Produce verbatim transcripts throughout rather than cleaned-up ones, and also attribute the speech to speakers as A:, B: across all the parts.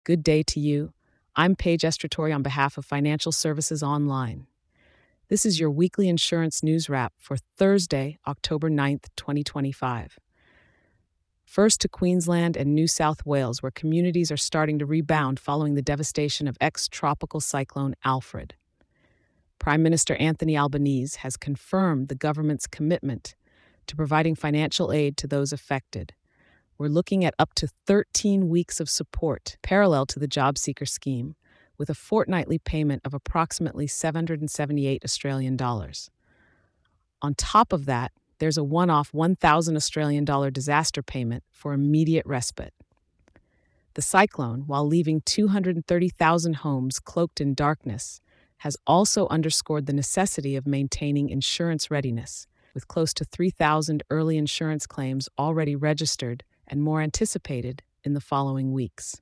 A: Good day to you. I'm Paige Estratori on behalf of Financial Services Online. This is your weekly insurance news wrap for Thursday, October ninth, twenty twenty-five. First to Queensland and New South Wales, where communities are starting to rebound following the devastation of ex-tropical cyclone Alfred. Prime Minister Anthony Albanese has confirmed the government's commitment to providing financial aid to those affected. We're looking at up to thirteen weeks of support, parallel to the Job Seeker scheme, with a fortnightly payment of approximately seven hundred seventy-eight Australian dollars. On top of that, there's a one-off one thousand Australian dollar disaster payment for immediate respite. The cyclone, while leaving two hundred thirty thousand homes cloaked in darkness, has also underscored the necessity of maintaining insurance readiness, with close to three thousand early insurance claims already registered and more anticipated in the following weeks.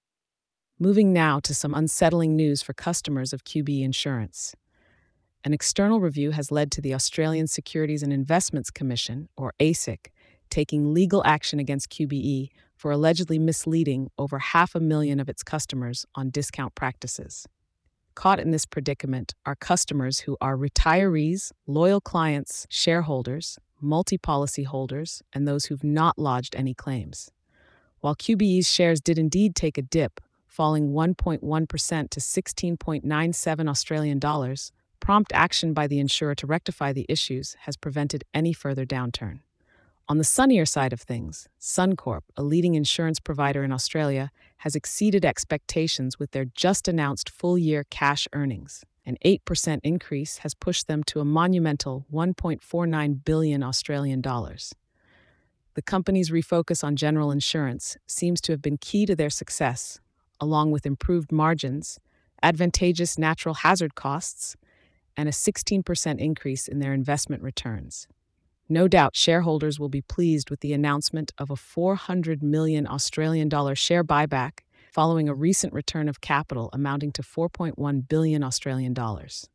A: Moving now to some unsettling news for customers of Q B E Insurance. An external review has led to the Australian Securities and Investments Commission, or A S I C, taking legal action against Q B E for allegedly misleading over half a million of its customers on discount practices. Caught in this predicament are customers who are retirees, loyal clients, shareholders, multi-policy holders, and those who've not lodged any claims. While Q B E's shares did indeed take a dip, falling one point one percent to sixteen point nine seven Australian dollars, prompt action by the insurer to rectify the issues has prevented any further downturn. On the sunnier side of things, Suncorp, a leading insurance provider in Australia, has exceeded expectations with their just-announced full-year cash earnings. An eight percent increase has pushed them to a monumental one point four nine billion Australian dollars. The company's refocus on general insurance seems to have been key to their success, along with improved margins, advantageous natural hazard costs, and a sixteen percent increase in their investment returns. No doubt shareholders will be pleased with the announcement of a four hundred million Australian dollar share buyback following a recent return of capital amounting to four point one billion Australian dollars.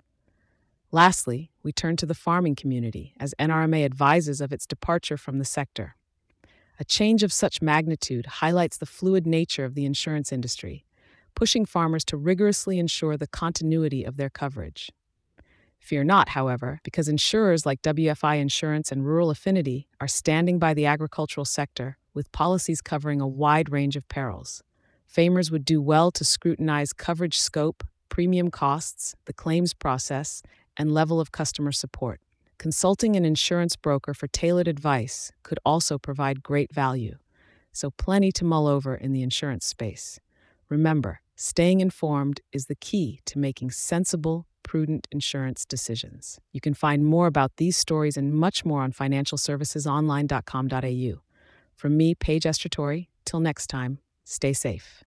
A: Lastly, we turn to the farming community as N R M A advises of its departure from the sector. A change of such magnitude highlights the fluid nature of the insurance industry, pushing farmers to rigorously ensure the continuity of their coverage. Fear not, however, because insurers like W F I Insurance and Rural Affinity are standing by the agricultural sector with policies covering a wide range of perils. Famers would do well to scrutinize coverage scope, premium costs, the claims process, and level of customer support. Consulting an insurance broker for tailored advice could also provide great value, so plenty to mull over in the insurance space. Remember, staying informed is the key to making sensible, prudent insurance decisions. You can find more about these stories and much more on financial services online dot com dot a u. From me, Paige Estratori, till next time, stay safe.